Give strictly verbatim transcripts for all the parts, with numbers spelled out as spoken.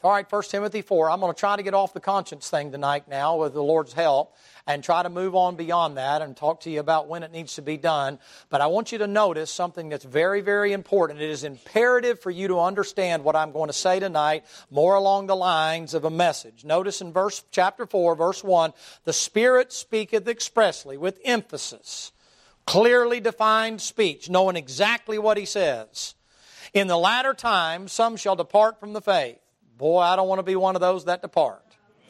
All right, First Timothy four. I'm going to try to get off the conscience thing tonight now with the Lord's help and try to move on beyond that and talk to you about when it needs to be done. But I want you to notice something that's very, very important. It is imperative for you to understand what I'm going to say tonight more along the lines of a message. Notice in verse chapter four, verse one, the Spirit speaketh expressly with emphasis, clearly defined speech, knowing exactly what He says. In the latter times, some shall depart from the faith. Boy, I don't want to be one of those that depart.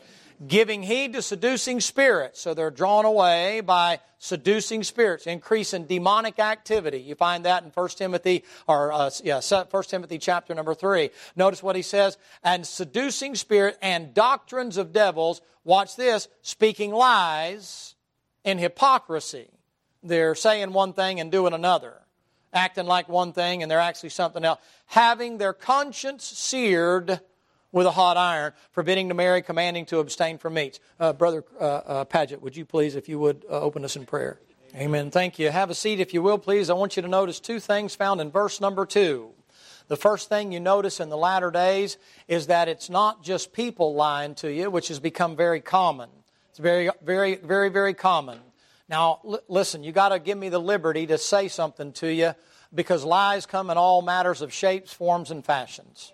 Giving heed to seducing spirits. So they're drawn away by seducing spirits, increasing demonic activity. You find that in First Timothy, or uh, yeah, First Timothy chapter number three. Notice what he says, and seducing spirit and doctrines of devils. Watch this, speaking lies and hypocrisy. They're saying one thing and doing another. Acting like one thing and they're actually something else. Having their conscience seared with a hot iron, forbidding to marry, commanding to abstain from meats. Uh, Brother uh, uh, Paget, would you please, if you would, uh, open us in prayer? Amen. Thank you. Have a seat if you will, please. I want you to notice two things found in verse number two. The first thing you notice in the latter days is that it's not just people lying to you, which has become very common. It's very, very, very, very common. Now, l- listen, you got to give me the liberty to say something to you because lies come in all matters of shapes, forms, and fashions.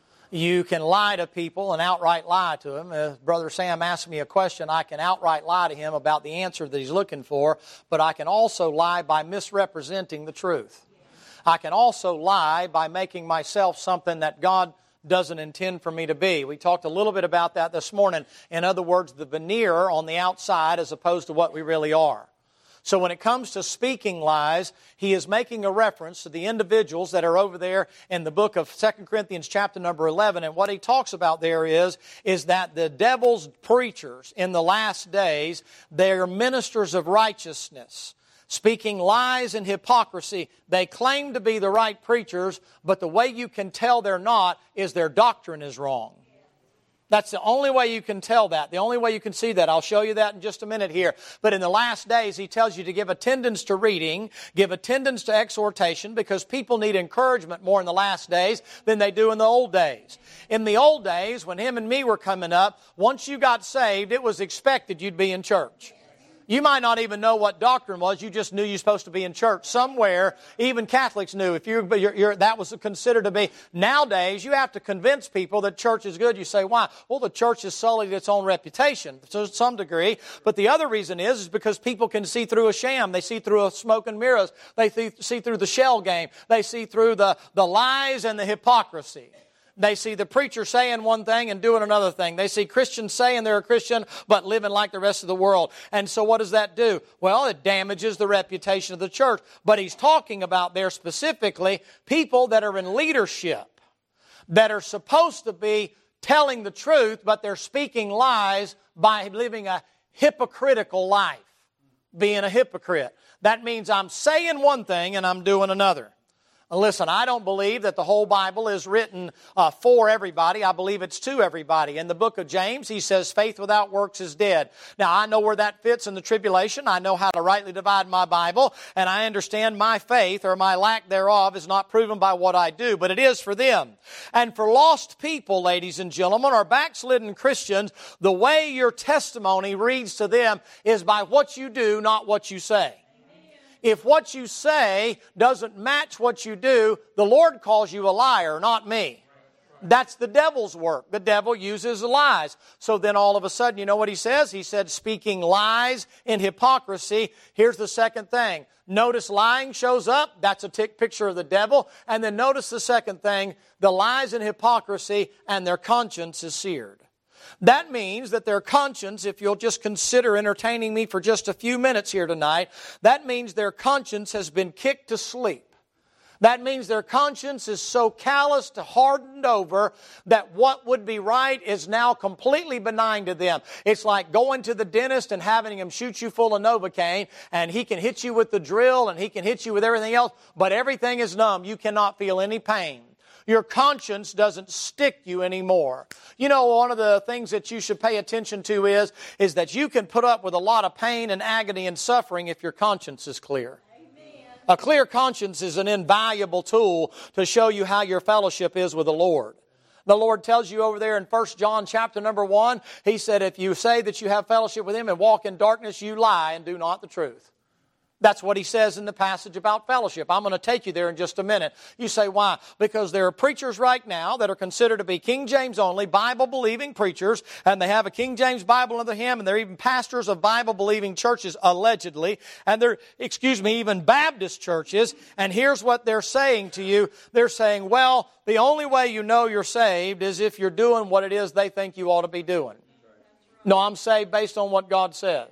You can lie to people and outright lie to them. If Brother Sam asks me a question, I can outright lie to him about the answer that he's looking for, but I can also lie by misrepresenting the truth. I can also lie by making myself something that God doesn't intend for me to be. We talked a little bit about that this morning. In other words, the veneer on the outside as opposed to what we really are. So when it comes to speaking lies, he is making a reference to the individuals that are over there in the book of Second Corinthians chapter number eleven. And what he talks about there is, is that the devil's preachers in the last days, they're ministers of righteousness, speaking lies and hypocrisy. They claim to be the right preachers, but the way you can tell they're not is their doctrine is wrong. That's the only way you can tell that. The only way you can see that. I'll show you that in just a minute here. But in the last days, he tells you to give attendance to reading, give attendance to exhortation, because people need encouragement more in the last days than they do in the old days. In the old days, when him and me were coming up, once you got saved, it was expected you'd be in church. You might not even know what doctrine was. You just knew you were supposed to be in church somewhere. Even Catholics knew if you're, you're, you're, that was considered to be. Nowadays, you have to convince people that church is good. You say, why? Well, the church has sullied its own reputation to some degree. But the other reason is, is because people can see through a sham. They see through a smoke and mirrors. They see, see through the shell game. They see through the, the lies and the hypocrisy. They see the preacher saying one thing and doing another thing. They see Christians saying they're a Christian but living like the rest of the world. And so what does that do? Well, it damages the reputation of the church. But he's talking about there specifically people that are in leadership, that are supposed to be telling the truth, but they're speaking lies by living a hypocritical life, being a hypocrite. That means I'm saying one thing and I'm doing another. Listen, I don't believe that the whole Bible is written uh, for everybody. I believe it's to everybody. In the book of James, he says, faith without works is dead. Now, I know where that fits in the tribulation. I know how to rightly divide my Bible, and I understand my faith or my lack thereof is not proven by what I do, but it is for them. And for lost people, ladies and gentlemen, or backslidden Christians, the way your testimony reads to them is by what you do, not what you say. If what you say doesn't match what you do, the Lord calls you a liar, not me. That's the devil's work. The devil uses lies. So then all of a sudden, you know what he says? He said, speaking lies and hypocrisy. Here's the second thing. Notice lying shows up. That's a tick picture of the devil. And then notice the second thing, the lies and hypocrisy, and their conscience is seared. That means that their conscience, if you'll just consider entertaining me for just a few minutes here tonight, that means their conscience has been kicked to sleep. That means their conscience is so calloused, hardened over, that what would be right is now completely benign to them. It's like going to the dentist and having him shoot you full of Novocaine, and he can hit you with the drill, and he can hit you with everything else, but everything is numb. You cannot feel any pain. Your conscience doesn't stick you anymore. You know, one of the things that you should pay attention to is, is that you can put up with a lot of pain and agony and suffering if your conscience is clear. Amen. A clear conscience is an invaluable tool to show you how your fellowship is with the Lord. The Lord tells you over there in First John chapter number one, He said, if you say that you have fellowship with Him and walk in darkness, you lie and do not the truth. That's what He says in the passage about fellowship. I'm going to take you there in just a minute. You say, why? Because there are preachers right now that are considered to be King James only, Bible-believing preachers, and they have a King James Bible under hymn, and they're even pastors of Bible-believing churches, allegedly, and they're, excuse me, even Baptist churches, and here's what they're saying to you. They're saying, well, the only way you know you're saved is if you're doing what it is they think you ought to be doing. No, I'm saved based on what God says.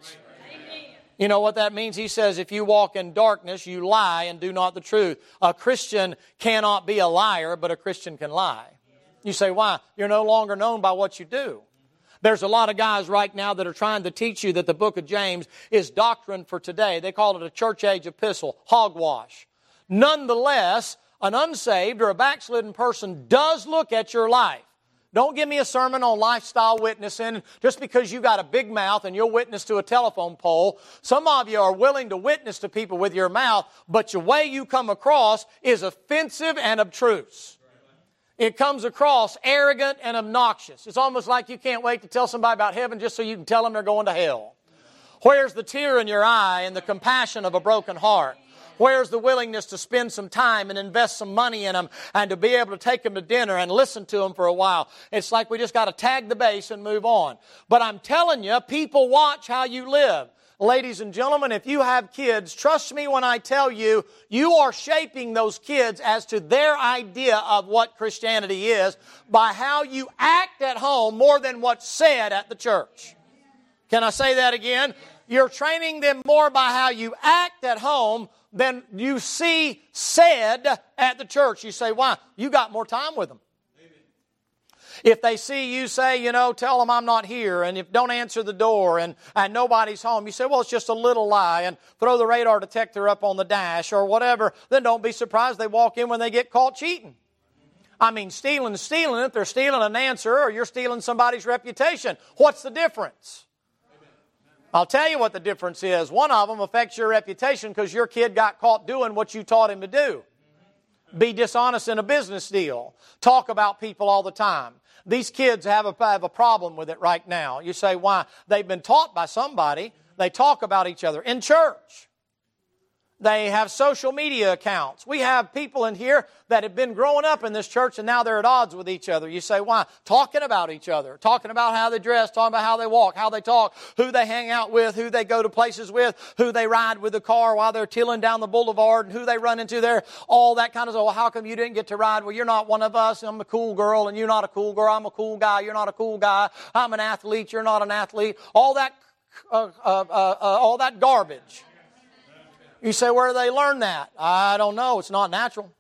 You know what that means? He says, if you walk in darkness, you lie and do not the truth. A Christian cannot be a liar, but a Christian can lie. You say, why? You're no longer known by what you do. There's a lot of guys right now that are trying to teach you that the book of James is doctrine for today. They call it a church age epistle, hogwash. Nonetheless, an unsaved or a backslidden person does look at your life. Don't give me a sermon on lifestyle witnessing just because you got a big mouth and you'll witness to a telephone pole. Some of you are willing to witness to people with your mouth, but the way you come across is offensive and obtruse. It comes across arrogant and obnoxious. It's almost like you can't wait to tell somebody about heaven just so you can tell them they're going to hell. Where's the tear in your eye and the compassion of a broken heart? Where's the willingness to spend some time and invest some money in them and to be able to take them to dinner and listen to them for a while? It's like we just got to tag the base and move on. But I'm telling you, people watch how you live. Ladies and gentlemen, if you have kids, trust me when I tell you, you are shaping those kids as to their idea of what Christianity is by how you act at home more than what's said at the church. Can I say that again? You're training them more by how you act at home than you see said at the church. You say, why? You got more time with them. Amen. If they see you say, you know, tell them I'm not here, and if don't answer the door, and, and nobody's home, you say, well, it's just a little lie, and throw the radar detector up on the dash or whatever, then don't be surprised they walk in when they get caught cheating. I mean, stealing is stealing. If they're stealing an answer or you're stealing somebody's reputation, what's the difference? I'll tell you what the difference is. One of them affects your reputation because your kid got caught doing what you taught him to do. Be dishonest in a business deal. Talk about people all the time. These kids have a, have a problem with it right now. You say, why? They've been taught by somebody. They talk about each other in church. They have social media accounts. We have people in here that have been growing up in this church and now they're at odds with each other. You say, why? Talking about each other. Talking about how they dress, talking about how they walk, how they talk, who they hang out with, who they go to places with, who they ride with the car while they're tilling down the boulevard, and who they run into there. All that kind of stuff. Well, how come you didn't get to ride? Well, you're not one of us. I'm a cool girl and you're not a cool girl. I'm a cool guy. You're not a cool guy. I'm an athlete. You're not an athlete. All that, uh, uh, uh, uh, all that garbage. You say, where do they learn that? I don't know. It's not natural.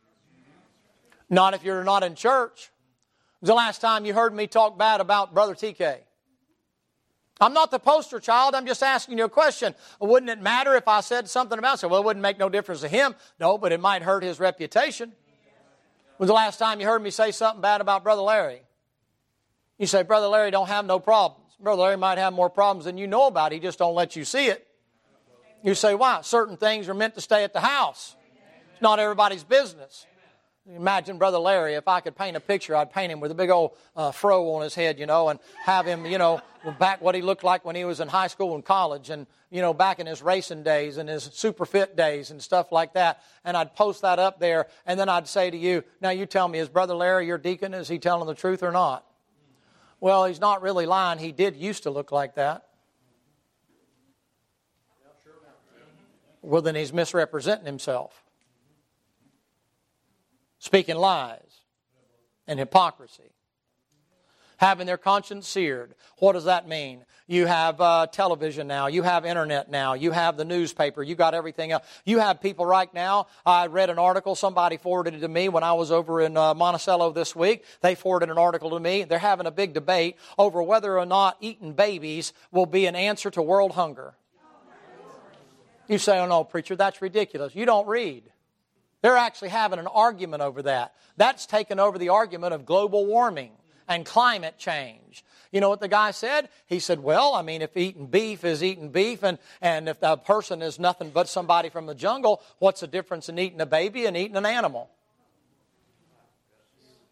Not if you're not in church. When's the last time you heard me talk bad about Brother T K? I'm not the poster child. I'm just asking you a question. Wouldn't it matter if I said something about it? So, well, it wouldn't make no difference to him. No, but it might hurt his reputation. When's the last time you heard me say something bad about Brother Larry? You say, Brother Larry don't have no problems. Brother Larry might have more problems than you know about. He just don't let you see it. You say, why? Certain things are meant to stay at the house. It's not everybody's business. Imagine Brother Larry, if I could paint a picture, I'd paint him with a big old uh, fro on his head, you know, and have him, you know, back what he looked like when he was in high school and college and, you know, back in his racing days and his super fit days and stuff like that. And I'd post that up there, and then I'd say to you, now you tell me, is Brother Larry your deacon? Is he telling the truth or not? Well, he's not really lying. He did used to look like that. Well, then he's misrepresenting himself. Speaking lies and hypocrisy. Having their conscience seared. What does that mean? You have uh, television now. You have internet now. You have the newspaper. You got everything else. You have people right now. I read an article. Somebody forwarded it to me when I was over in uh, Monticello this week. They forwarded an article to me. They're having a big debate over whether or not eating babies will be an answer to world hunger. You say, oh no, preacher, that's ridiculous. You don't read. They're actually having an argument over that. That's taken over the argument of global warming and climate change. You know what the guy said? He said, well, I mean, if eating beef is eating beef, and, and if the person is nothing but somebody from the jungle, what's the difference in eating a baby and eating an animal?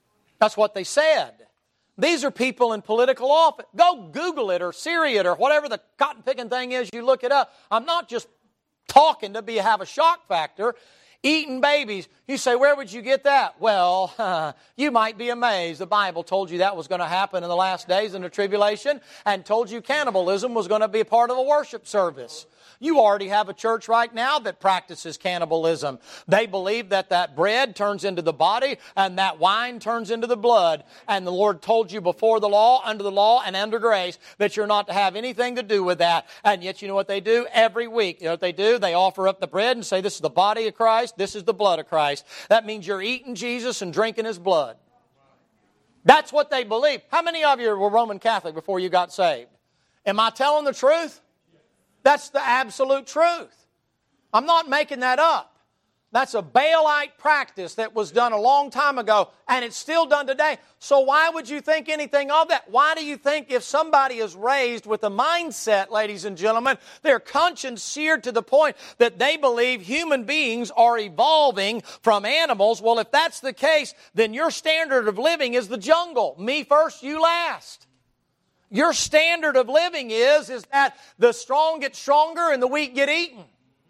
That's what they said. These are people in political office. Go Google it or Siri it or whatever the cotton-picking thing is, you look it up. I'm not just talking to be have a shock factor. Eating babies. You say, where would you get that? Well, uh, you might be amazed. The Bible told you that was going to happen in the last days in the tribulation and told you cannibalism was going to be a part of a worship service. You already have a church right now that practices cannibalism. They believe that that bread turns into the body and that wine turns into the blood. And the Lord told you before the law, under the law, and under grace that you're not to have anything to do with that. And yet you know what they do? Every week, you know what they do? They offer up the bread and say, this is the body of Christ, this is the blood of Christ. That means you're eating Jesus and drinking His blood. That's what they believe. How many of you were Roman Catholic before you got saved? Am I telling the truth? That's the absolute truth. I'm not making that up. That's a Baalite practice that was done a long time ago, and it's still done today. So why would you think anything of that? Why do you think if somebody is raised with a mindset, ladies and gentlemen, their conscience seared to the point that they believe human beings are evolving from animals? Well, if that's the case, then your standard of living is the jungle. Me first, you last. Your standard of living is, is that the strong get stronger and the weak get eaten.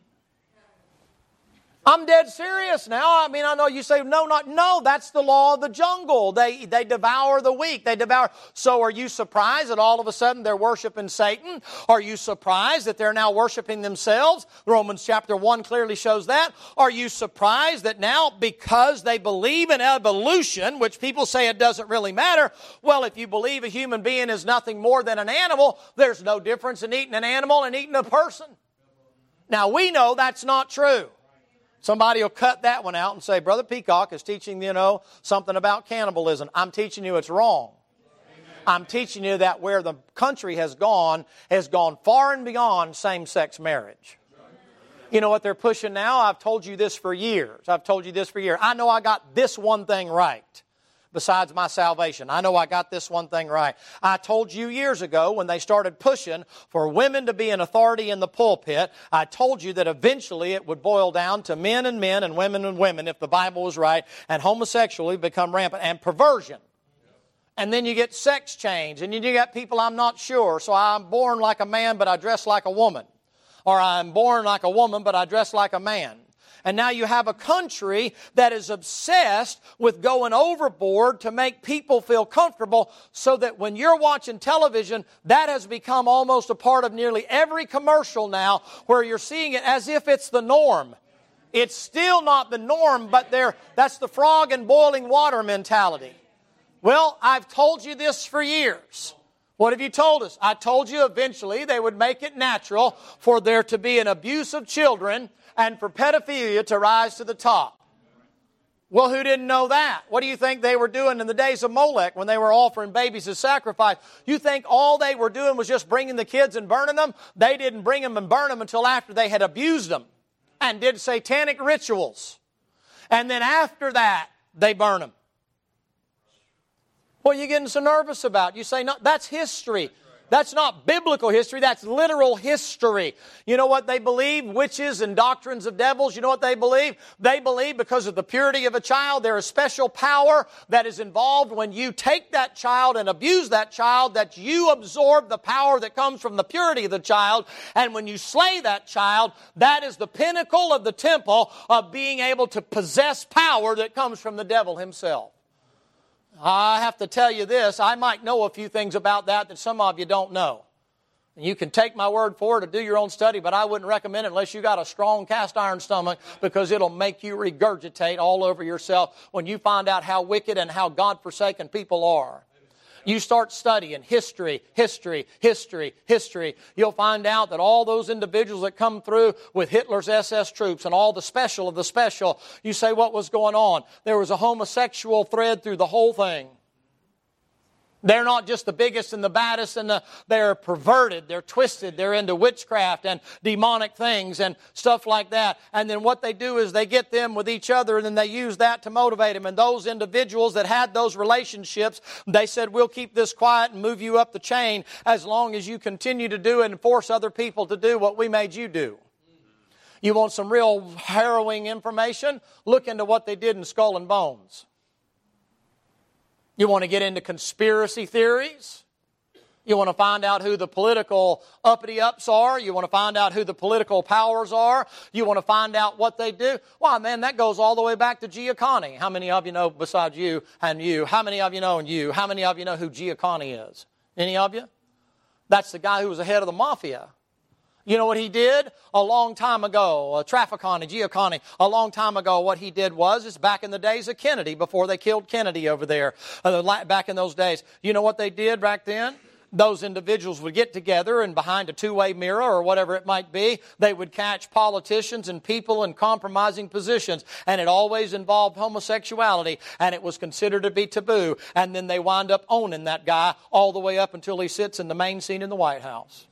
I'm dead serious now. I mean, I know you say, no, not, no, that's the law of the jungle. They, they devour the weak. They devour. So are you surprised that all of a sudden they're worshiping Satan? Are you surprised that they're now worshiping themselves? Romans chapter one clearly shows that. Are you surprised that now because they believe in evolution, which people say it doesn't really matter, well, if you believe a human being is nothing more than an animal, there's no difference in eating an animal and eating a person. Now, we know that's not true. Somebody will cut that one out and say, Brother Peacock is teaching, you know, something about cannibalism. I'm teaching you it's wrong. Amen. I'm teaching you that where the country has gone, has gone far and beyond same-sex marriage. You know what they're pushing now? I've told you this for years. I've told you this for years. I know I got this one thing right. Besides my salvation. I know I got this one thing right. I told you years ago when they started pushing for women to be an authority in the pulpit, I told you that eventually it would boil down to men and men and women and women if the Bible was right, and homosexuality become rampant, and perversion. And then you get sex change, and you get people I'm not sure, so I'm born like a man but I dress like a woman. Or I'm born like a woman but I dress like a man. And now you have a country that is obsessed with going overboard to make people feel comfortable so that when you're watching television, that has become almost a part of nearly every commercial now where you're seeing it as if it's the norm. It's still not the norm, but there, that's the frog in boiling water mentality. Well, I've told you this for years. What have you told us? I told you eventually they would make it natural for there to be an abuse of children and for pedophilia to rise to the top. Well, who didn't know that? What do you think they were doing in the days of Molech when they were offering babies as sacrifice? You think all they were doing was just bringing the kids and burning them? They didn't bring them and burn them until after they had abused them and did satanic rituals. And then after that, they burn them. What are you getting so nervous about? You say, no, that's history. That's not biblical history. That's literal history. You know what they believe? Witches and doctrines of devils. You know what they believe? They believe because of the purity of a child, there is special power that is involved when you take that child and abuse that child, that you absorb the power that comes from the purity of the child. And when you slay that child, that is the pinnacle of the temple of being able to possess power that comes from the devil himself. I have to tell you this, I might know a few things about that that some of you don't know. And you can take my word for it or do your own study, but I wouldn't recommend it unless you got a strong cast iron stomach because it'll make you regurgitate all over yourself when you find out how wicked and how God-forsaken people are. You start studying history, history, history, history. You'll find out that all those individuals that come through with Hitler's S S troops and all the special of the special, you say, what was going on? There was a homosexual thread through the whole thing. They're not just the biggest and the baddest, and the, they're perverted, they're twisted, they're into witchcraft and demonic things and stuff like that. And then what they do is they get them with each other, and then they use that to motivate them. And those individuals that had those relationships, they said, we'll keep this quiet and move you up the chain as long as you continue to do and force other people to do what we made you do. You want some real harrowing information? Look into what they did in Skull and Bones. You want to get into conspiracy theories? You want to find out who the political uppity-ups are? You want to find out who the political powers are? You want to find out what they do? Why, man, that goes all the way back to Giuliani. How many of you know, besides you and you, how many of you know and you, how many of you know who Giuliani is? Any of you? That's the guy who was the head of the mafia. You know what he did? A long time ago, uh, Trafficani, Giuliani, a long time ago, what he did was, it's back in the days of Kennedy, before they killed Kennedy over there, uh, back in those days. You know what they did back then? Those individuals would get together and behind a two-way mirror or whatever it might be, they would catch politicians and people in compromising positions. And it always involved homosexuality, and it was considered to be taboo. And then they wind up owning that guy all the way up until he sits in the main seat in the White House.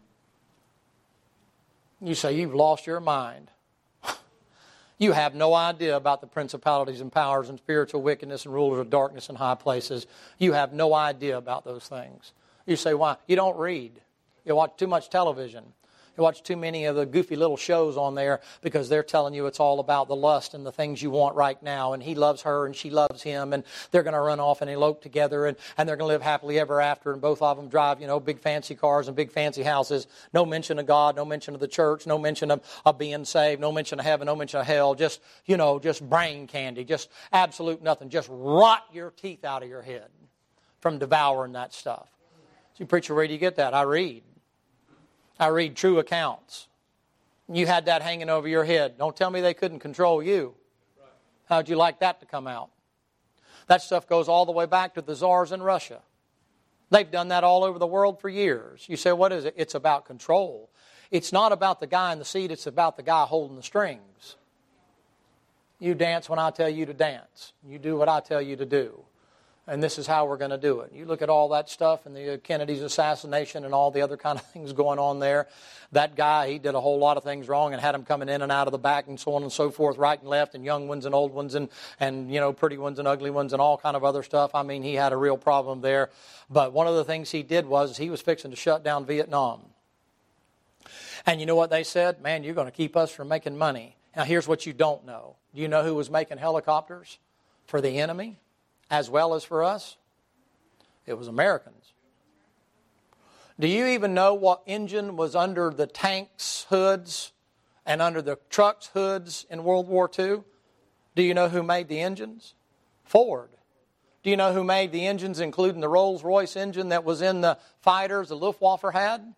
You say, you've lost your mind. You have no idea about the principalities and powers and spiritual wickedness and rulers of darkness in high places. You have no idea about those things. You say, why? You don't read. You watch too much television. You watch too many of the goofy little shows on there because they're telling you it's all about the lust and the things you want right now. And he loves her and she loves him. And they're going to run off and elope together. And, and they're going to live happily ever after. And both of them drive, you know, big fancy cars and big fancy houses. No mention of God. No mention of the church. No mention of, of being saved. No mention of heaven. No mention of hell. Just, you know, just brain candy. Just absolute nothing. Just rot your teeth out of your head from devouring that stuff. So, preacher, where do you get that? I read. I read true accounts. You had that hanging over your head. Don't tell me they couldn't control you. How'd you like that to come out? That stuff goes all the way back to the czars in Russia. They've done that all over the world for years. You say, what is it? It's about control. It's not about the guy in the seat. It's about the guy holding the strings. You dance when I tell you to dance. You do what I tell you to do. And this is how we're going to do it. You look at all that stuff and the Kennedy's assassination and all the other kind of things going on there. That guy, he did a whole lot of things wrong and had them coming in and out of the back and so on and so forth, right and left, and young ones and old ones and, and you know, pretty ones and ugly ones and all kind of other stuff. I mean, he had a real problem there. But one of the things he did was he was fixing to shut down Vietnam. And you know what they said? Man, you're going to keep us from making money. Now, here's what you don't know. Do you know who was making helicopters for the enemy? As well as for us? It was Americans. Do you even know what engine was under the tanks' hoods and under the trucks' hoods in World War Two? Do you know who made the engines? Ford. Do you know who made the engines, including the Rolls-Royce engine that was in the fighters the Luftwaffe had?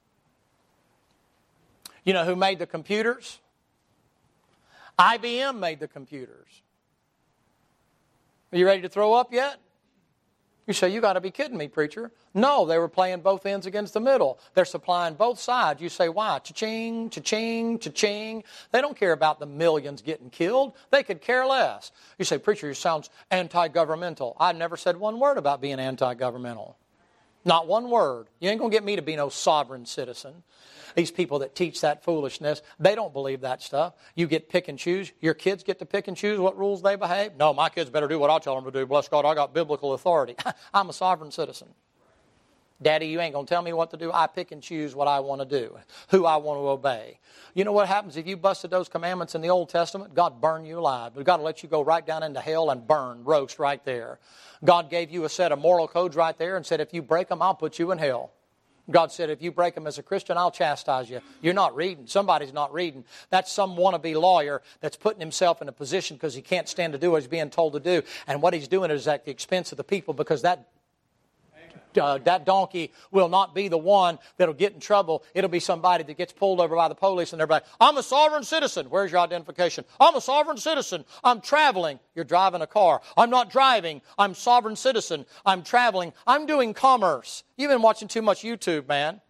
You know who made the computers? I B M made the computers. Are you ready to throw up yet? You say, you got to be kidding me, preacher. No, they were playing both ends against the middle. They're supplying both sides. You say, why? Cha-ching, cha-ching, cha-ching. They don't care about the millions getting killed. They could care less. You say, preacher, you sound anti-governmental. I never said one word about being anti-governmental. Not one word. You ain't going to get me to be no sovereign citizen. These people that teach that foolishness, they don't believe that stuff. You get pick and choose. Your kids get to pick and choose what rules they behave. No, my kids better do what I tell them to do. Bless God, I got biblical authority. I'm a sovereign citizen. Daddy, you ain't going to tell me what to do. I pick and choose what I want to do, who I want to obey. You know what happens if you busted those commandments in the Old Testament? God burn you alive. But God will let you go right down into hell and burn, roast right there. God gave you a set of moral codes right there and said, if you break them, I'll put you in hell. God said, if you break them as a Christian, I'll chastise you. You're not reading. Somebody's not reading. That's some wannabe lawyer that's putting himself in a position because he can't stand to do what he's being told to do. And what he's doing is at the expense of the people, because that Uh, that donkey will not be the one that'll get in trouble. It'll be somebody that gets pulled over by the police and they're like, I'm a sovereign citizen. Where's your identification? I'm a sovereign citizen. I'm traveling. You're driving a car. I'm not driving. I'm sovereign citizen. I'm traveling. I'm doing commerce. You've been watching too much YouTube, man.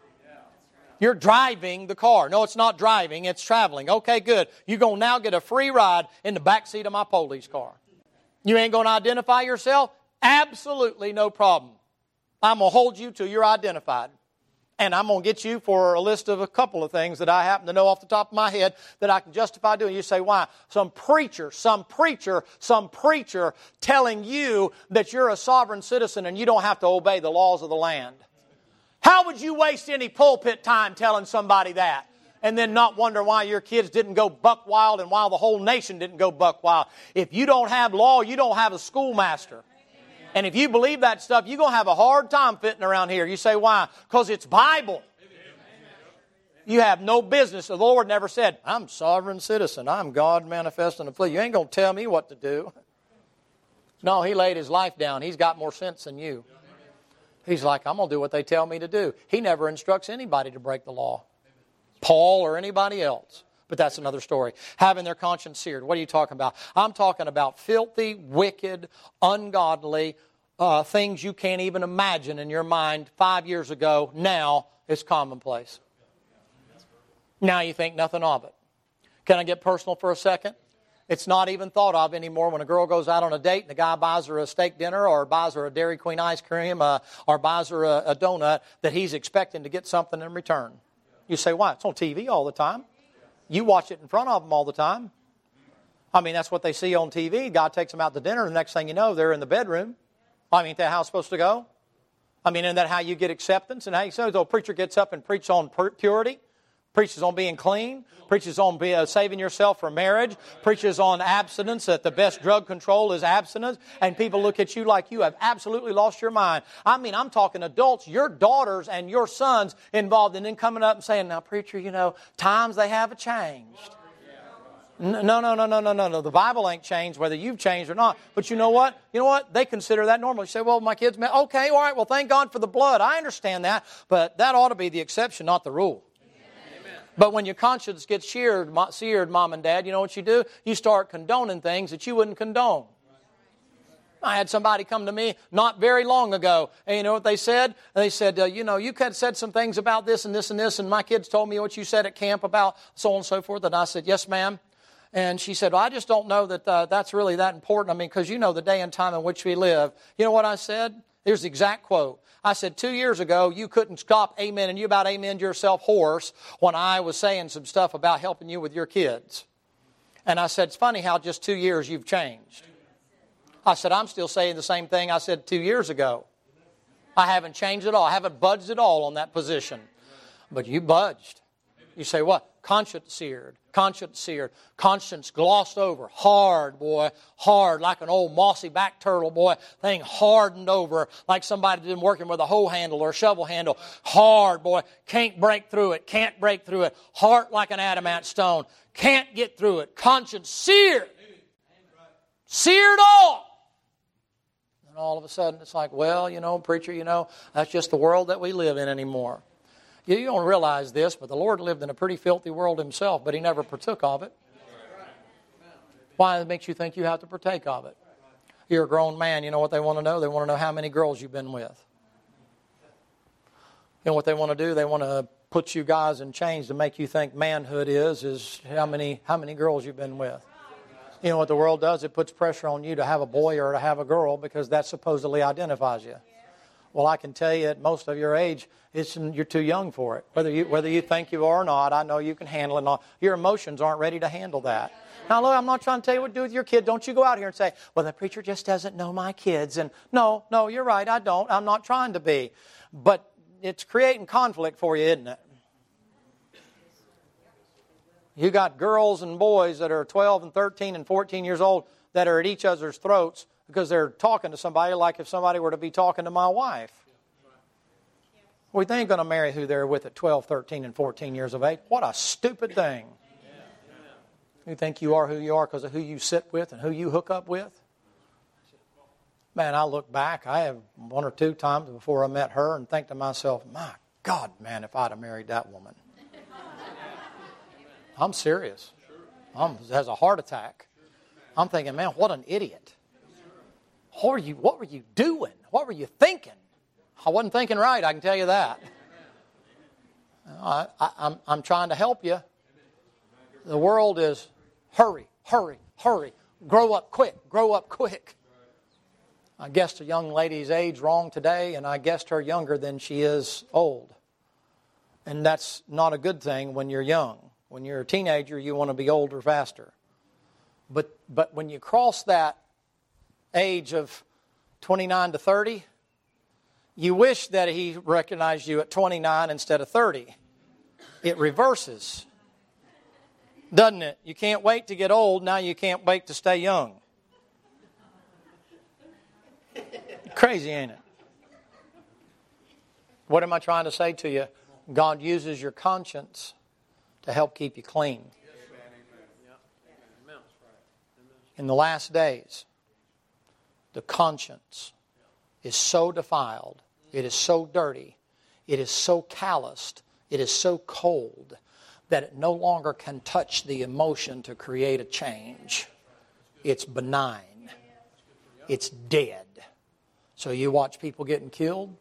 You're driving the car. No, it's not driving. It's traveling. Okay, good. You're going to now get a free ride in the back seat of my police car. You ain't going to identify yourself? Absolutely no problem. I'm going to hold you till you're identified. And I'm going to get you for a list of a couple of things that I happen to know off the top of my head that I can justify doing. You say, why? Some preacher, some preacher, some preacher telling you that you're a sovereign citizen and you don't have to obey the laws of the land. How would you waste any pulpit time telling somebody that? And then not wonder why your kids didn't go buck wild and why the whole nation didn't go buck wild. If you don't have law, you don't have a schoolmaster. And if you believe that stuff, you're going to have a hard time fitting around here. You say, why? Because it's Bible. You have no business. The Lord never said, I'm sovereign citizen. I'm God manifest in the flesh. You ain't going to tell me what to do. No, He laid His life down. He's got more sense than you. He's like, I'm going to do what they tell me to do. He never instructs anybody to break the law. Paul or anybody else. But that's another story. Having their conscience seared. What are you talking about? I'm talking about filthy, wicked, ungodly uh, things you can't even imagine in your mind five years ago. Now it's commonplace. Now you think nothing of it. Can I get personal for a second? It's not even thought of anymore when a girl goes out on a date and the guy buys her a steak dinner or buys her a Dairy Queen ice cream uh, or buys her a, a donut that he's expecting to get something in return. You say, why? It's on T V all the time. You watch it in front of them all the time. I mean, that's what they see on T V. God takes them out to dinner, and the next thing you know, they're in the bedroom. I mean, is that how it's supposed to go? I mean, isn't that how you get acceptance? And how you say, the preacher gets up and preaches on purity, preaches on being clean, preaches on be, uh, saving yourself for marriage, preaches on abstinence, that the best drug control is abstinence, and people look at you like you have absolutely lost your mind. I mean, I'm talking adults, your daughters and your sons involved, and then coming up and saying, now, preacher, you know, times they have changed. No, no, no, no, no, no, no. The Bible ain't changed whether you've changed or not. But you know what? You know what? They consider that normal. You say, well, my kids, okay, all right, well, thank God for the blood. I understand that. But that ought to be the exception, not the rule. But when your conscience gets seared, seared, Mom and Dad, you know what you do? You start condoning things that you wouldn't condone. I had somebody come to me not very long ago, and you know what they said? They said, uh, you know, you had said some things about this and this and this, and my kids told me what you said at camp about so on and so forth. And I said, yes, ma'am. And she said, well, I just don't know that uh, that's really that important. I mean, because you know the day and time in which we live. You know what I said? Here's the exact quote. I said, two years ago, you couldn't stop amen, and you about amened yourself hoarse when I was saying some stuff about helping you with your kids. And I said, it's funny how just two years you've changed. I said, I'm still saying the same thing I said two years ago. I haven't changed at all. I haven't budged at all on that position. But you budged. You say, what? Conscience seared. Conscience seared. Conscience glossed over. Hard, boy. Hard, like an old mossy back turtle, boy. Thing hardened over like somebody been working with a hoe handle or a shovel handle. Hard, boy. Can't break through it. Can't break through it. Heart like an adamant stone. Can't get through it. Conscience seared. Seared off. And all of a sudden it's like, well, you know, preacher, you know, that's just the world that we live in anymore. You don't realize this, but the Lord lived in a pretty filthy world Himself, but He never partook of it. Why? It makes you think you have to partake of it. You're a grown man. You know what they want to know? They want to know how many girls you've been with. You know what they want to do? They want to put you guys in chains to make you think manhood is, is how many, how many girls you've been with. You know what the world does? It puts pressure on you to have a boy or to have a girl because that supposedly identifies you. Well, I can tell you at most of your age, it's, you're too young for it. Whether you whether you think you are or not, I know you can handle it. Not. Your emotions aren't ready to handle that. Now, look, I'm not trying to tell you what to do with your kid. Don't you go out here and say, well, the preacher just doesn't know my kids. And no, no, you're right, I don't. I'm not trying to be. But it's creating conflict for you, isn't it? You got girls and boys that are twelve and thirteen and fourteen years old that are at each other's throats because they're talking to somebody like if somebody were to be talking to my wife. Well, they ain't going to marry who they're with at twelve, thirteen, and fourteen years of age. What a stupid thing. You think you are who you are because of who you sit with and who you hook up with? Man, I look back, I have one or two times before I met her and think to myself, my God, man, if I'd have married that woman. I'm serious. I'm has a heart attack. I'm thinking, man, what an idiot. What were you, what were you doing? What were you thinking? I wasn't thinking right, I can tell you that. I, I, I'm, I'm trying to help you. The world is hurry, hurry, hurry. Grow up quick, grow up quick. I guessed a young lady's age wrong today, and I guessed her younger than she is old. And that's not a good thing when you're young. When you're a teenager, you want to be older faster. But but when you cross that age of twenty-nine to thirty, you wish that he recognized you at twenty-nine instead of thirty. It reverses, doesn't it? You can't wait to get old, now you can't wait to stay young. Crazy, ain't it? What am I trying to say to you? God uses your conscience to help keep you clean. In the last days, the conscience is so defiled, it is so dirty, it is so calloused, it is so cold that it no longer can touch the emotion to create a change. It's benign. It's dead. So you watch people getting killed.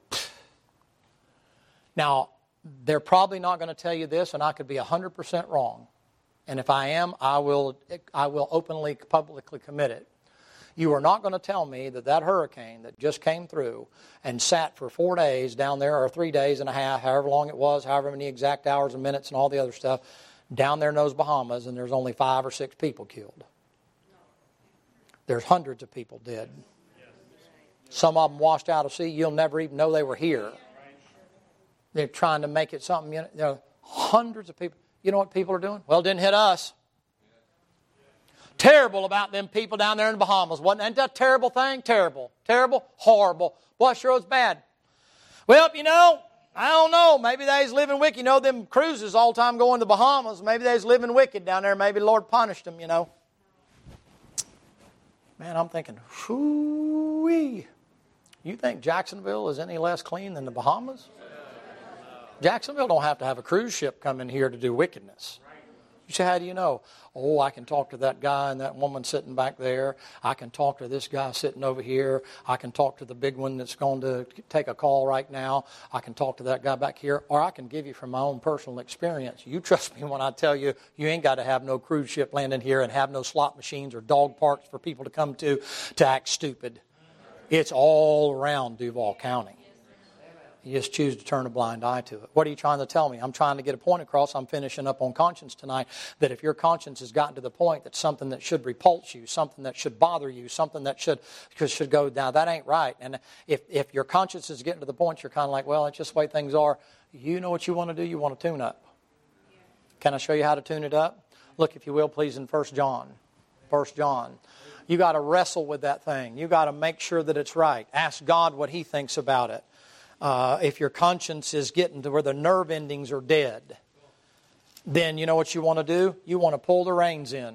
Now, they're probably not going to tell you this, and I could be one hundred percent wrong. And if I am, I will, I will openly, publicly commit it. You are not going to tell me that that hurricane that just came through and sat for four days down there, or three days and a half, however long it was, however many exact hours and minutes and all the other stuff, down there in those Bahamas, and there's only five or six people killed. There's hundreds of people dead. Some of them washed out of sea. You'll never even know they were here. They're trying to make it something. You know, hundreds of people. You know what people are doing? Well, it didn't hit us. Terrible about them people down there in the Bahamas. Wasn't ain't that a terrible thing? Terrible. Terrible. Horrible. Boy, sure was bad. Well, you know, I don't know. Maybe they's living wicked. You know, them cruises all the time going to the Bahamas. Maybe they's living wicked down there. Maybe the Lord punished them, you know. Man, I'm thinking, whoo-wee. You think Jacksonville is any less clean than the Bahamas? Jacksonville don't have to have a cruise ship come in here to do wickedness. You say, how do you know? Oh, I can talk to that guy and that woman sitting back there. I can talk to this guy sitting over here. I can talk to the big one that's going to take a call right now. I can talk to that guy back here. Or I can give you from my own personal experience. You trust me when I tell you, you ain't got to have no cruise ship landing here and have no slot machines or dog parks for people to come to to act stupid. It's all around Duval County. You just choose to turn a blind eye to it. What are you trying to tell me? I'm trying to get a point across. I'm finishing up on conscience tonight. That if your conscience has gotten to the point that something that should repulse you, something that should bother you, something that should should go down, that ain't right. And if, if your conscience is getting to the point you're kind of like, well, it's just the way things are, you know what you want to do? You want to tune up. Can I show you how to tune it up? Look, if you will, please, in First John. First John. You got to wrestle with that thing. You got to make sure that it's right. Ask God what He thinks about it. Uh, if your conscience is getting to where the nerve endings are dead, then you know what you want to do? You want to pull the reins in.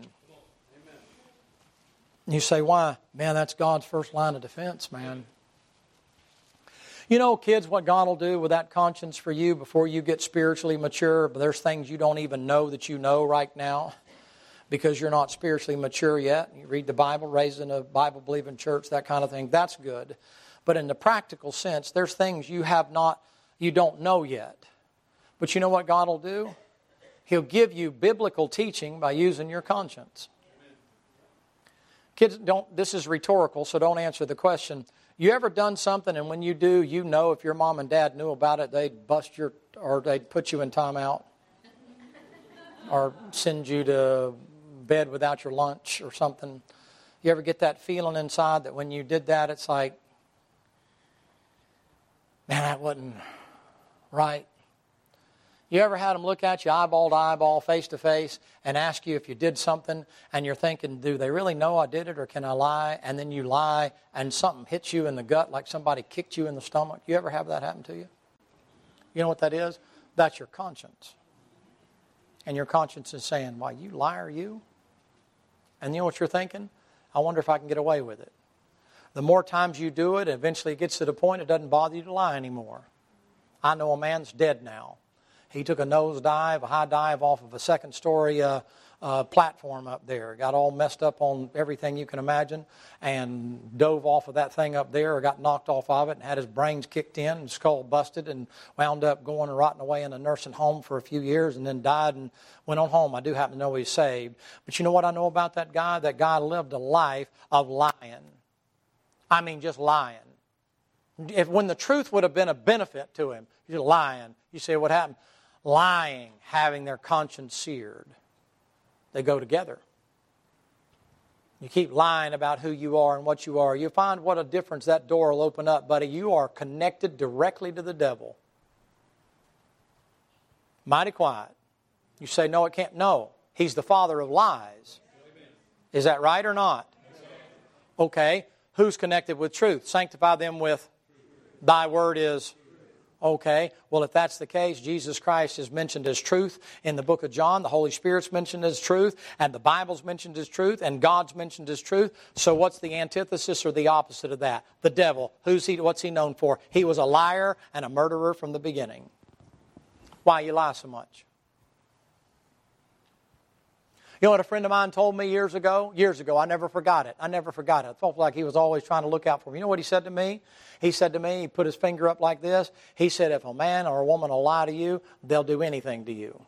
You say, why? Man, that's God's first line of defense, man. You know, kids, what God will do with that conscience for you before you get spiritually mature, but there's things you don't even know that you know right now because you're not spiritually mature yet. You read the Bible, raised in a Bible-believing church, that kind of thing. That's good. But in the practical sense, there's things you have not, you don't know yet. But you know what God will do? He'll give you biblical teaching by using your conscience. Kids, don't. This is rhetorical, so don't answer the question. You ever done something, and when you do, you know if your mom and dad knew about it, they'd bust your, or they'd put you in timeout, or send you to bed without your lunch or something. You ever get that feeling inside that when you did that, it's like, man, that wasn't right. You ever had them look at you eyeball to eyeball, face to face, and ask you if you did something, and you're thinking, do they really know I did it, or can I lie? And then you lie, and something hits you in the gut like somebody kicked you in the stomach. You ever have that happen to you? You know what that is? That's your conscience. And your conscience is saying, why, you liar, you? And you know what you're thinking? I wonder if I can get away with it. The more times you do it, eventually it gets to the point it doesn't bother you to lie anymore. I know a man's dead now. He took a nose dive, a high dive off of a second story uh, uh, platform up there. Got all messed up on everything you can imagine and dove off of that thing up there or got knocked off of it and had his brains kicked in and skull busted and wound up going and rotting away in a nursing home for a few years and then died and went on home. I do happen to know he's saved. But you know what I know about that guy? That guy lived a life of lying. I mean, just lying. If when the truth would have been a benefit to him, he's lying. You say, what happened? Lying, having their conscience seared. They go together. You keep lying about who you are and what you are. You find what a difference that door will open up, buddy. You are connected directly to the devil. Mighty quiet. You say, no, it can't. No, he's the father of lies. Is that right or not? Okay. Who's connected with truth? Sanctify them with thy word is okay. Well, if that's the case, Jesus Christ is mentioned as truth in the book of John. The Holy Spirit's mentioned as truth. And the Bible's mentioned as truth. And God's mentioned as truth. So what's the antithesis or the opposite of that? The devil. Who's he? What's he known for? He was a liar and a murderer from the beginning. Why you lie so much? You know what a friend of mine told me years ago? Years ago, I never forgot it. I never forgot it. I felt like he was always trying to look out for me. You know what he said to me? He said to me, he put his finger up like this. He said, if a man or a woman will lie to you, they'll do anything to you.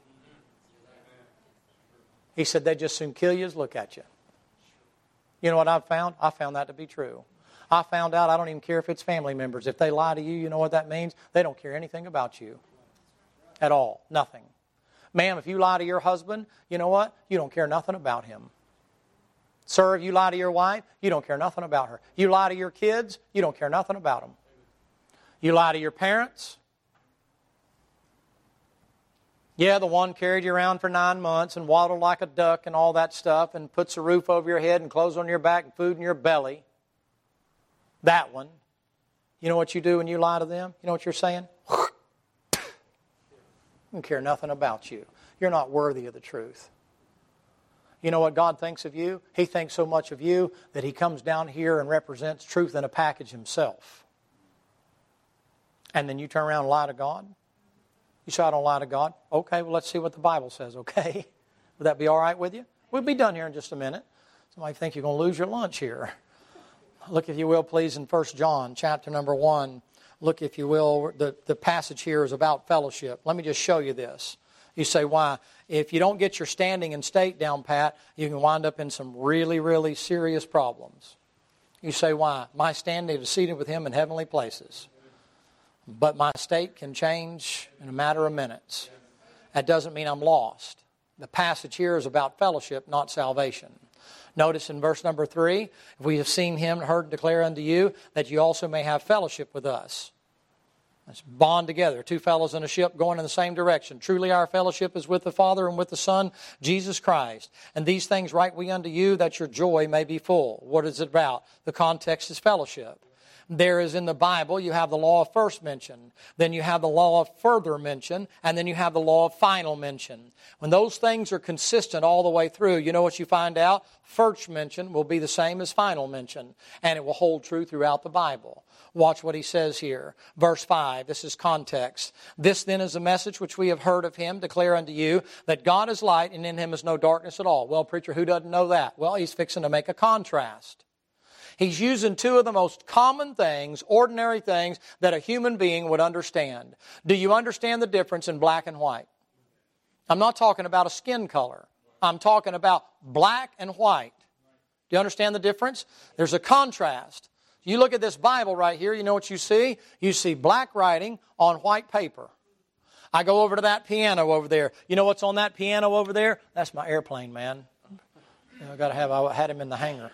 He said, they'd just soon kill you as look at you. You know what I've found? I found that to be true. I found out I don't even care if it's family members. If they lie to you, you know what that means? They don't care anything about you. At all. Nothing. Ma'am, if you lie to your husband, you know what? You don't care nothing about him. Sir, if you lie to your wife, you don't care nothing about her. You lie to your kids, you don't care nothing about them. You lie to your parents. Yeah, the one carried you around for nine months and waddled like a duck and all that stuff and puts a roof over your head and clothes on your back and food in your belly. That one. You know what you do when you lie to them? You know what you're saying? I don't care nothing about you. You're not worthy of the truth. You know what God thinks of you? He thinks so much of you that He comes down here and represents truth in a package Himself. And then you turn around and lie to God? You say, I don't lie to God? Okay, well, let's see what the Bible says, okay? Would that be all right with you? We'll be done here in just a minute. Somebody think you're going to lose your lunch here. Look, if you will, please, in First John, chapter number one. Look, if you will, the, the passage here is about fellowship. Let me just show you this. You say, why? If you don't get your standing and state down pat, you can wind up in some really, really serious problems. You say, why? My standing is seated with Him in heavenly places. But my state can change in a matter of minutes. That doesn't mean I'm lost. The passage here is about fellowship, not salvation. Notice in verse number three, if we have seen Him and heard declare unto you, that you also may have fellowship with us. Let's bond together. Two fellows in a ship going in the same direction. Truly our fellowship is with the Father and with the Son, Jesus Christ. And these things write we unto you, that your joy may be full. What is it about? The context is fellowship. There is in the Bible, you have the law of first mention. Then you have the law of further mention. And then you have the law of final mention. When those things are consistent all the way through, you know what you find out? First mention will be the same as final mention. And it will hold true throughout the Bible. Watch what he says here. Verse five, this is context. This then is a message which we have heard of Him, declare unto you, that God is light and in Him is no darkness at all. Well, preacher, who doesn't know that? Well, he's fixing to make a contrast. He's using two of the most common things, ordinary things, that a human being would understand. Do you understand the difference in black and white? I'm not talking about a skin color. I'm talking about black and white. Do you understand the difference? There's a contrast. You look at this Bible right here, you know what you see? You see black writing on white paper. I go over to that piano over there. You know what's on that piano over there? That's my airplane, man. You know, I got to have, I had him in the hangar.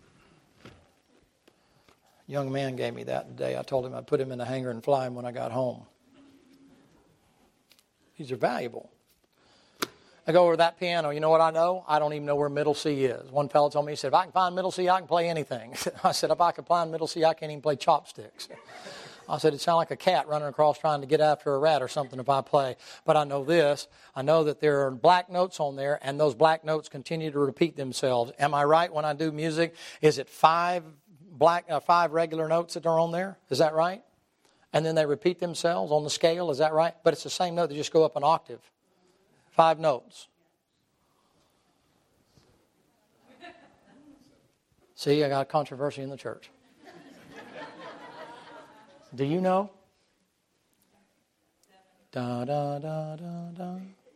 Young man gave me that today. I told him I'd put him in the hangar and fly him when I got home. These are valuable. I go over to that piano. You know what I know? I don't even know where middle C is. One fellow told me, he said, if I can find middle C, I can play anything. I said, if I can find middle C, I can't even play chopsticks. I said, it sounds like a cat running across trying to get after a rat or something if I play. But I know this. I know that there are black notes on there, and those black notes continue to repeat themselves. Am I right when I do music? Is it five black, uh, five regular notes that are on there? Is that right? And then they repeat themselves on the scale. Is that right? But it's the same note. They just go up an octave. Five notes. See, I got a controversy in the church. Do you know? Da da da da da.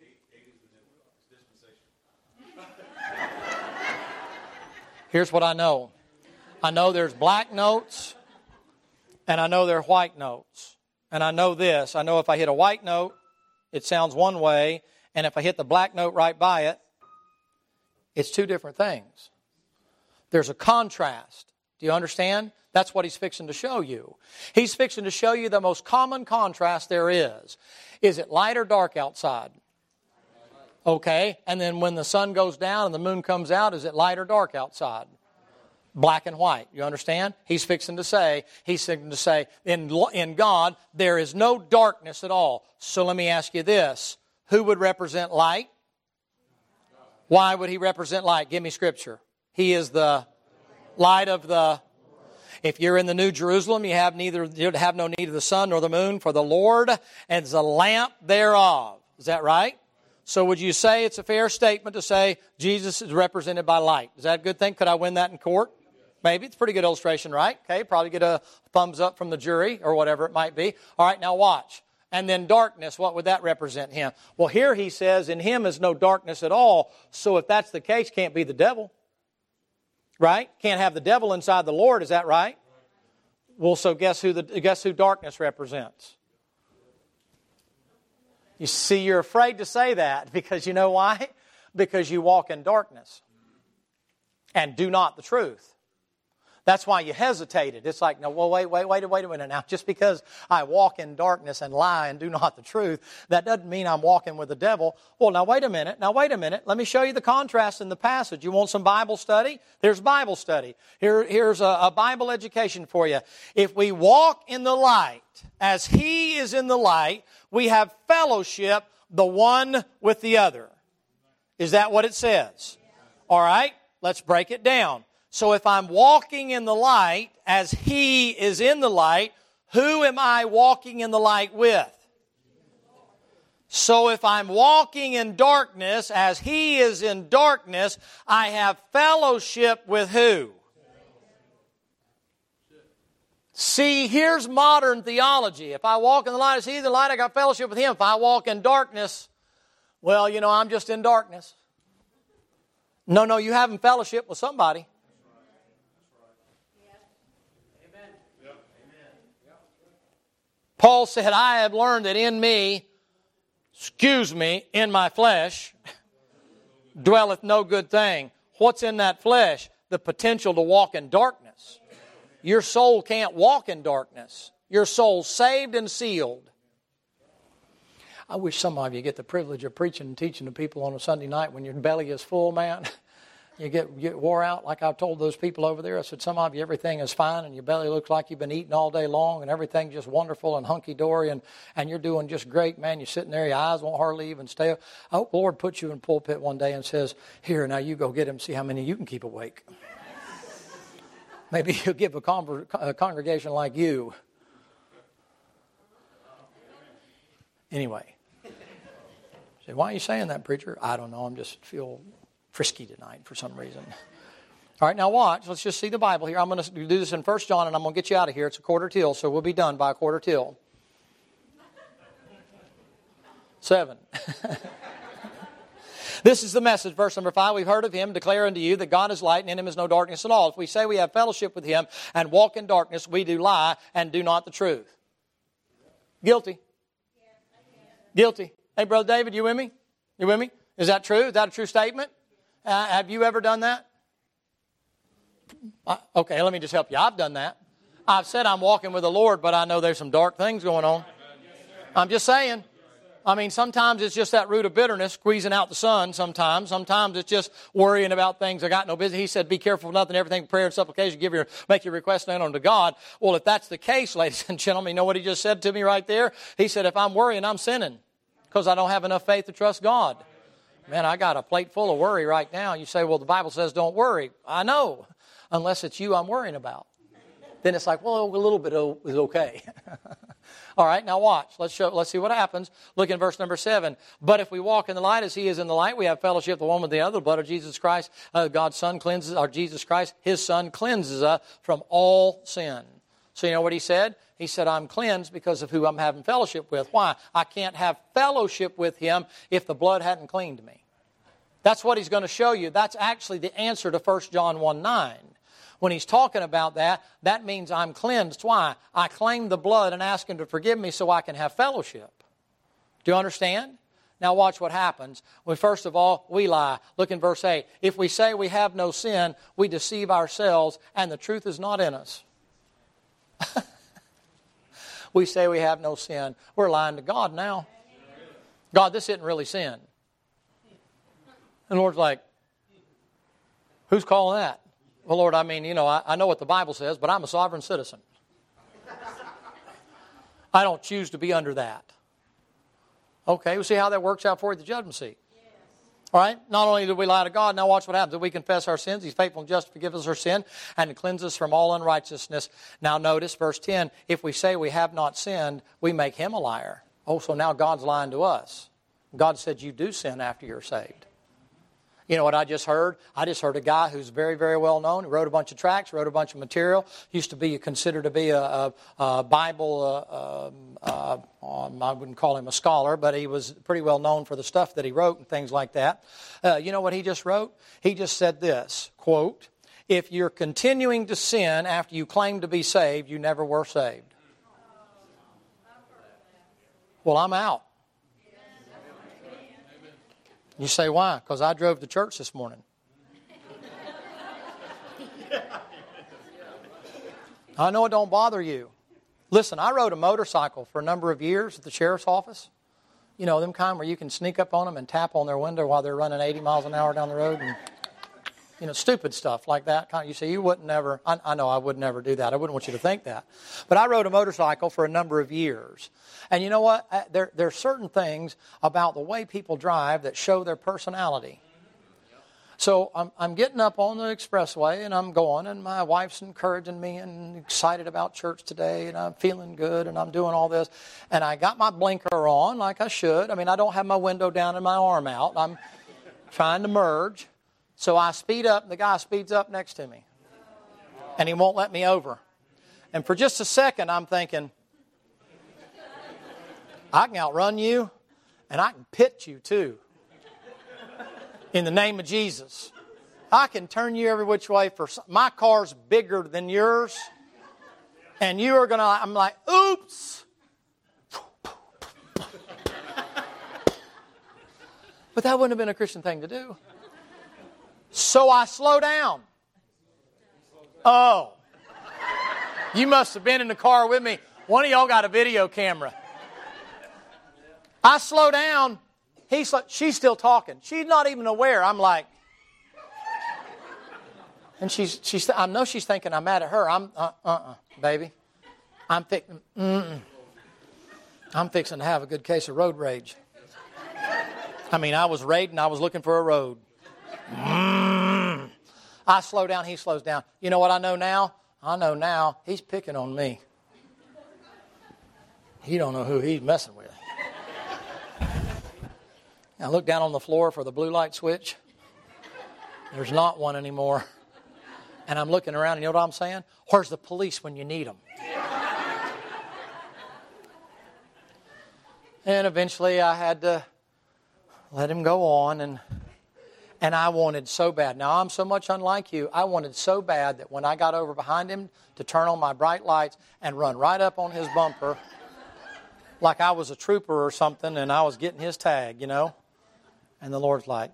Here's what I know. I know there's black notes, and I know there are white notes. And I know this. I know if I hit a white note, it sounds one way, and if I hit the black note right by it, it's two different things. There's a contrast. Do you understand? That's what he's fixing to show you. He's fixing to show you the most common contrast there is. Is it light or dark outside? Okay. And then when the sun goes down and the moon comes out, is it light or dark outside? Black and white. You understand? He's fixing to say, he's fixing to say, in, in God, there is no darkness at all. So let me ask you this. Who would represent light? Why would he represent light? Give me scripture. He is the light of the... If you're in the New Jerusalem, you have neither you have no need of the sun nor the moon, for the Lord is the lamp thereof. Is that right? So would you say it's a fair statement to say Jesus is represented by light? Is that a good thing? Could I win that in court? Maybe. It's a pretty good illustration, right? Okay, probably get a thumbs up from the jury or whatever it might be. All right, now watch. And then darkness, what would that represent him? Well, here he says, in him is no darkness at all. So if that's the case, can't be the devil. Right? Can't have the devil inside the Lord, is that right? Well, so guess who the guess who darkness represents? You see, you're afraid to say that because you know why? Because you walk in darkness and do not the truth. That's why you hesitated. It's like, no, well, wait, wait, wait, wait a minute now. Just because I walk in darkness and lie and do not the truth, that doesn't mean I'm walking with the devil. Well, now wait a minute. Now wait a minute. Let me show you the contrast in the passage. You want some Bible study? There's Bible study. Here, here's a, a Bible education for you. If we walk in the light as He is in the light, we have fellowship the one with the other. Is that what it says? All right, let's break it down. So if I'm walking in the light as He is in the light, who am I walking in the light with? So if I'm walking in darkness as He is in darkness, I have fellowship with who? See, here's modern theology. If I walk in the light as He is in the light, I got fellowship with Him. If I walk in darkness, well, you know, I'm just in darkness. No, no, you having fellowship with somebody. Paul said, I have learned that in me, excuse me, in my flesh, dwelleth no good thing. What's in that flesh? The potential to walk in darkness. Your soul can't walk in darkness. Your soul's saved and sealed. I wish some of you get the privilege of preaching and teaching to people on a Sunday night when your belly is full, man. You get, get wore out, like I told those people over there. I said, some of you, everything is fine, and your belly looks like you've been eating all day long, and everything's just wonderful and hunky-dory, and, and you're doing just great, man. You're sitting there, your eyes won't hardly even stay up. I hope the Lord puts you in pulpit one day and says, here, now you go get him, see how many you can keep awake. Maybe he'll give a, conver- a congregation like you. Anyway. Say, why are you saying that, preacher? I don't know, I'm just feel... frisky tonight for some reason. All right, now watch. Let's just see the Bible here. I'm going to do this in First John, and I'm going to get you out of here. It's a quarter till, so we'll be done by a quarter till. Seven. This is the message, verse number five. We've heard of Him, declare unto you that God is light, and in Him is no darkness at all. If we say we have fellowship with Him and walk in darkness, we do lie and do not the truth. Guilty. Guilty. Hey, Brother David, you with me? You with me? Is that true? Is that a true statement? Uh, have you ever done that? Uh, okay, let me just help you. I've done that. I've said I'm walking with the Lord, but I know there's some dark things going on. I'm just saying. I mean, sometimes it's just that root of bitterness squeezing out the sun sometimes. Sometimes it's just worrying about things I got no business. He said, be careful of nothing, everything, prayer and supplication, give your, make your request known unto God. Well, if that's the case, ladies and gentlemen, you know what he just said to me right there? He said, if I'm worrying, I'm sinning because I don't have enough faith to trust God. Man, I got a plate full of worry right now. You say, well, the Bible says don't worry. I know, unless it's you I'm worrying about. Then it's like, well, a little bit is okay. All right, now watch. Let's show. Let's see what happens. Look in verse number seven. But if we walk in the light as He is in the light, we have fellowship the one with the other. The blood of Jesus Christ, uh, God's Son cleanses, or Jesus Christ, His Son cleanses us from all sin. So you know what He said? He said, I'm cleansed because of who I'm having fellowship with. Why? I can't have fellowship with Him if the blood hadn't cleaned me. That's what He's going to show you. That's actually the answer to First John one nine. When He's talking about that, that means I'm cleansed. Why? I claim the blood and ask Him to forgive me so I can have fellowship. Do you understand? Now watch what happens. Well, first of all, we lie. Look in verse eight. If we say we have no sin, we deceive ourselves and the truth is not in us. We say we have no sin. We're lying to God now. God, this isn't really sin. And the Lord's like, who's calling that? Well, Lord, I mean, you know, I, I know what the Bible says, but I'm a sovereign citizen. I don't choose to be under that. Okay, we'll see how that works out for you at the judgment seat. All right, not only do we lie to God, now watch what happens. If we confess our sins, He's faithful and just to forgive us our sin and to cleanse us from all unrighteousness. Now notice verse ten, if we say we have not sinned, we make Him a liar. Oh, so now God's lying to us. God said you do sin after you're saved. You know what I just heard? I just heard a guy who's very, very well known. He wrote a bunch of tracts, wrote a bunch of material. Used to be considered to be a, a, a Bible, uh, uh, um, I wouldn't call him a scholar, but he was pretty well known for the stuff that he wrote and things like that. Uh, you know what he just wrote? He just said this, quote, if you're continuing to sin after you claim to be saved, you never were saved. Well, I'm out. You say, why? Because I drove to church this morning. I know it don't bother you. Listen, I rode a motorcycle for a number of years at the sheriff's office. You know, them kind where you can sneak up on them and tap on their window while they're running eighty miles an hour down the road. And, you know, stupid stuff like that. You say, you wouldn't never, I, I know I would never do that. I wouldn't want you to think that. But I rode a motorcycle for a number of years. And you know what? There, there are certain things about the way people drive that show their personality. So I'm, I'm getting up on the expressway and I'm going, and my wife's encouraging me and excited about church today, and I'm feeling good and I'm doing all this. And I got my blinker on like I should. I mean, I don't have my window down and my arm out. I'm trying to merge. So I speed up, and the guy speeds up next to me. And he won't let me over. And for just a second, I'm thinking, I can outrun you, and I can pit you too. In the name of Jesus. I can turn you every which way. For my car's bigger than yours. And you are going to, I'm like, oops. But that wouldn't have been a Christian thing to do. So I slow down. Oh. You must have been in the car with me. One of y'all got a video camera. I slow down. He's like, she's still talking. She's not even aware. I'm like, and she's she's. I know she's thinking I'm mad at her. I'm uh uh, uh baby. I'm fixing. Mm-mm. I'm fixing to have a good case of road rage. I mean, I was raiding. I was looking for a road. Mm. I slow down. He slows down. You know what I know now? I know now he's picking on me. He don't know who he's messing with. I look down on the floor for the blue light switch. There's not one anymore. And I'm looking around, and you know what I'm saying? Where's the police when you need them? And eventually I had to let him go on, and and I wanted so bad. Now, I'm so much unlike you. I wanted so bad that when I got over behind him to turn on my bright lights and run right up on his bumper like I was a trooper or something, and I was getting his tag, you know. And the Lord's like,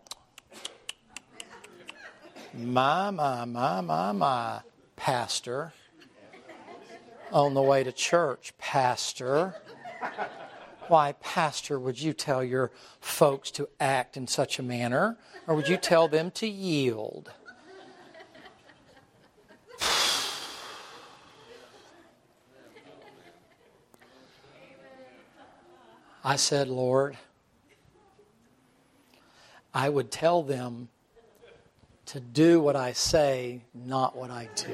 my, my, my, my, my, pastor, on the way to church, pastor. Why, pastor, would you tell your folks to act in such a manner? Or would you tell them to yield? I said, Lord, I would tell them to do what I say, not what I do.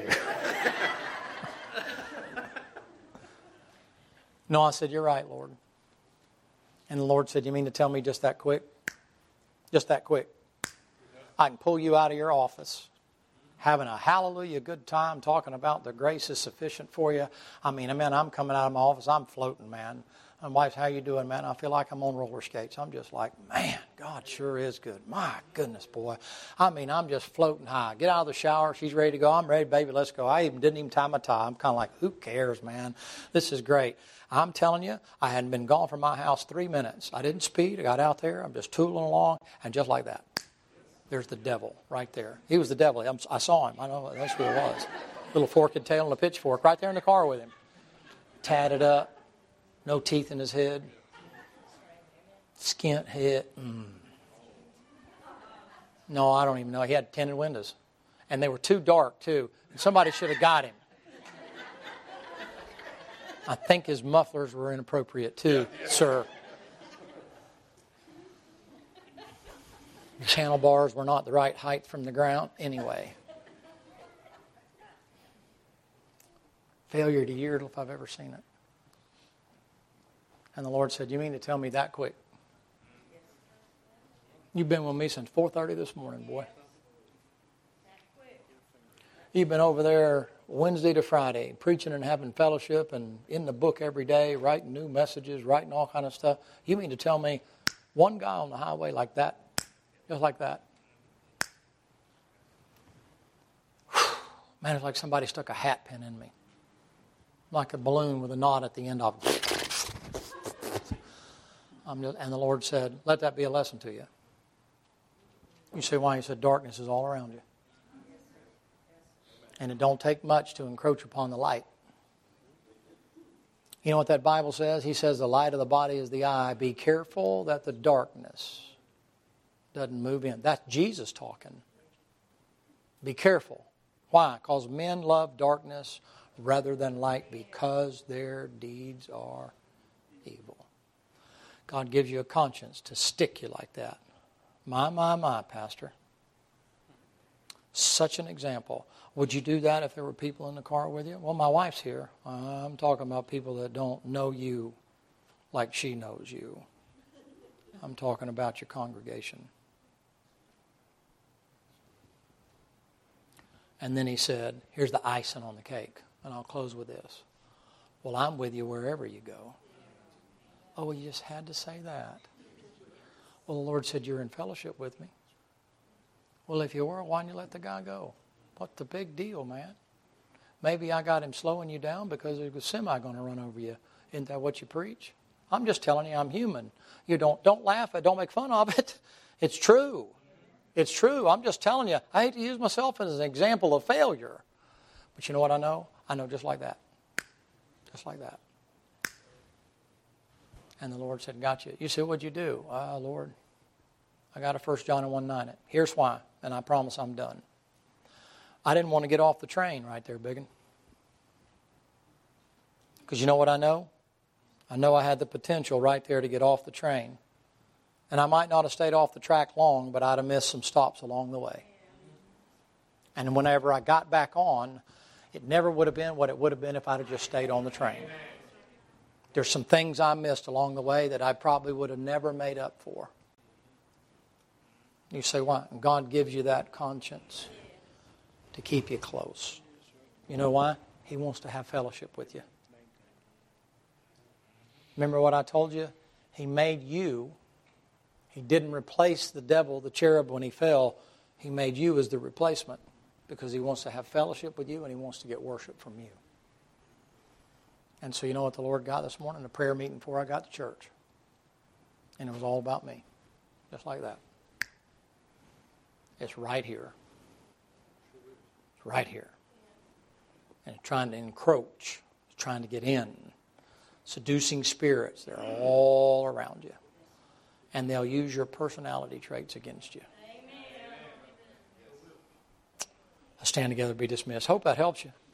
No, I said, you're right, Lord. And the Lord said, you mean to tell me just that quick? Just that quick. I can pull you out of your office, having a hallelujah good time, talking about the grace is sufficient for you. I mean, man, I'm coming out of my office, I'm floating, man. My wife, how you doing, man? I feel like I'm on roller skates. I'm just like, man, God sure is good. My goodness, boy. I mean, I'm just floating high. Get out of the shower. She's ready to go. I'm ready, baby. Let's go. I even didn't even tie my tie. I'm kind of like, who cares, man? This is great. I'm telling you, I hadn't been gone from my house three minutes. I didn't speed. I got out there. I'm just tooling along. And just like that, there's the devil right there. He was the devil. I'm, I saw him. I know that's who it was. Little forked tail and a pitchfork right there in the car with him. Tatted up. No teeth in his head. Skint head. Mm. No, I don't even know. He had tinted windows. And they were too dark, too. And somebody should have got him. I think his mufflers were inappropriate, too, sir. The channel bars were not the right height from the ground. Anyway. Failure to yield if I've ever seen it. And the Lord said, you mean to tell me that quick? You've been with me since four thirty this morning, boy. You've been over there Wednesday to Friday, preaching and having fellowship and in the book every day, writing new messages, writing all kind of stuff. You mean to tell me one guy on the highway like that, just like that? Man, it's like somebody stuck a hat pin in me. Like a balloon with a knot at the end of it. I'm just, and the Lord said, let that be a lesson to you. You say, why? He said, darkness is all around you. And it don't take much to encroach upon the light. You know what that Bible says? He says the light of the body is the eye. Be careful that the darkness doesn't move in. That's Jesus talking. Be careful. Why? Because men love darkness rather than light because their deeds are evil. God gives you a conscience to stick you like that. My, my, my, Pastor. Such an example. Would you do that if there were people in the car with you? Well, my wife's here. I'm talking about people that don't know you like she knows you. I'm talking about your congregation. And then he said, here's the icing on the cake. And I'll close with this. Well, I'm with you wherever you go. Oh, well, you just had to say that. Well, the Lord said, you're in fellowship with me. Well, if you were, why didn't you let the guy go? What's the big deal, man? Maybe I got him slowing you down because there's a semi going to run over you. Isn't that what you preach? I'm just telling you I'm human. You don't, don't laugh at it. Don't make fun of it. It's true. It's true. I'm just telling you. I hate to use myself as an example of failure. But you know what I know? I know just like that. Just like that. And the Lord said, got you. You said, what'd you do? Ah, uh, Lord, I got a First John one nine. Here's why, and I promise I'm done. I didn't want to get off the train right there, Biggin. Because you know what I know? I know I had the potential right there to get off the train. And I might not have stayed off the track long, but I'd have missed some stops along the way. And whenever I got back on, it never would have been what it would have been if I'd have just stayed on the train. There's some things I missed along the way that I probably would have never made up for. You say, why? God gives you that conscience to keep you close. You know why? He wants to have fellowship with you. Remember what I told you? He made you. He didn't replace the devil, the cherub, when he fell. He made you as the replacement because he wants to have fellowship with you and he wants to get worship from you. And so you know what the Lord got this morning? A prayer meeting before I got to church. And it was all about me. Just like that. It's right here. It's right here. And it's trying to encroach. It's trying to get in. Seducing spirits. They're all around you. And they'll use your personality traits against you. Let's stand together and be dismissed. Hope that helps you.